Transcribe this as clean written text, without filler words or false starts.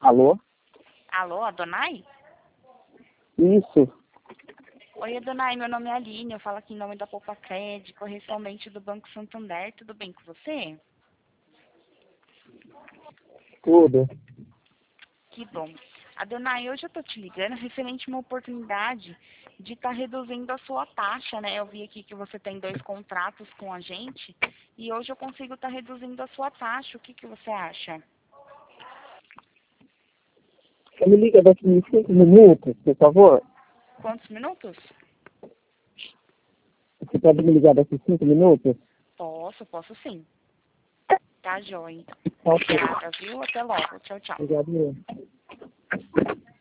Alô? Alô, Adonai? Isso. Oi, Adonai, meu nome é Aline, eu falo aqui em nome da Poupa Crédito, correspondente do Banco Santander, tudo bem com você? Tudo. Que bom. Adonai, hoje eu tô te ligando referente a uma oportunidade de estar reduzindo a sua taxa, né? Eu vi aqui que você tem 2 contratos com a gente e hoje eu consigo estar reduzindo a sua taxa. O que você acha? Você me liga daqui em 5 minutos, por favor? Quantos minutos? Você pode me ligar daqui 5 minutos? Posso sim. Tá, joia. Ok. Obrigada, viu? Até logo. Tchau, tchau. Obrigado.